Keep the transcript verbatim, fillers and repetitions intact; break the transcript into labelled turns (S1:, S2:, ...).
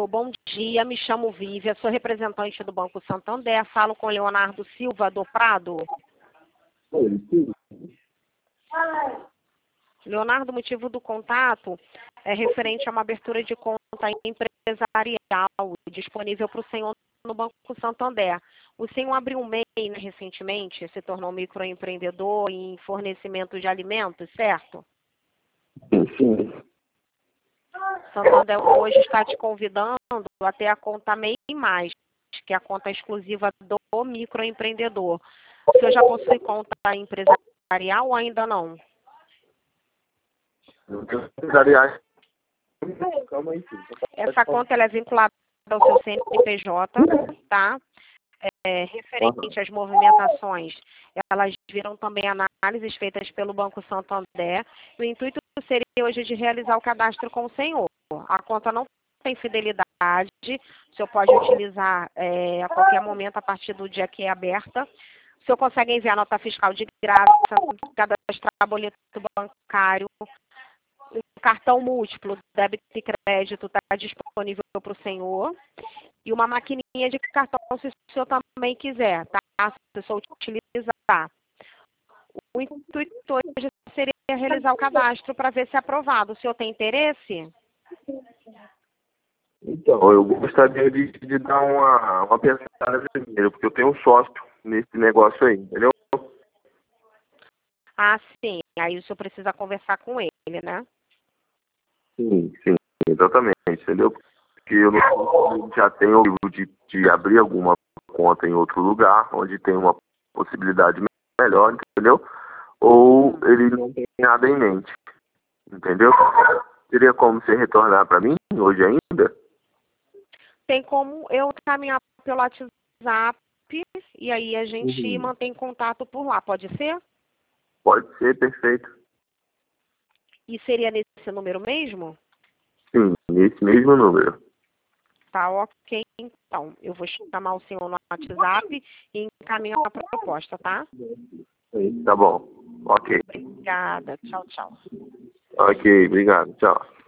S1: bom dia, me chamo Vívia, sou representante do Banco Santander, falo com Leonardo Silva do Prado.
S2: Oi, sim.
S1: Leonardo, o motivo do contato é referente a uma abertura de conta empresarial disponível para o senhor no Banco Santander. O senhor abriu um M E I, né, recentemente, se tornou microempreendedor em fornecimento de alimentos, certo?
S2: Sim, sim.
S1: Santander hoje está te convidando até a conta M E I mais, que é a conta exclusiva do microempreendedor. O senhor já possui conta empresarial ou ainda não?
S2: Empresariais. Calma aí, filho.
S1: Essa conta ela é vinculada ao seu C N P J, tá? É, referente às movimentações, elas viram também análises feitas pelo Banco Santander. O intuito seria hoje de realizar o cadastro com o senhor. A conta não tem fidelidade, o senhor pode utilizar é, a qualquer momento a partir do dia que é aberta. O senhor consegue enviar nota fiscal de graça, cadastrar boleto bancário, um cartão múltiplo, débito e crédito está disponível para o senhor. E uma maquininha de cartão, se o senhor também quiser, tá? Se o senhor utilizar. O intuito hoje seria realizar o cadastro para ver se é aprovado. O senhor tem interesse?
S2: Então, eu gostaria de, de dar uma, uma pensada primeiro, porque eu tenho um sócio nesse negócio aí, entendeu?
S1: Ah, sim. Aí o senhor precisa conversar com ele, né?
S2: Sim, sim, exatamente, entendeu? Porque eu não já tenho de, de abrir alguma conta em outro lugar, onde tem uma possibilidade melhor, entendeu? Ou ele não tem nada em mente, entendeu? Teria como você retornar para mim hoje ainda?
S1: Tem como eu caminhar pelo WhatsApp e aí a gente
S2: Uhum.
S1: mantém contato por lá, pode ser?
S2: Pode ser, perfeito.
S1: E seria nesse número mesmo?
S2: Sim, nesse mesmo número.
S1: Tá ok, então. Eu vou chamar o senhor no WhatsApp e encaminhar a proposta, tá?
S2: Tá bom. Ok.
S1: Obrigada. Tchau, tchau.
S2: Ok, obrigado. Tchau.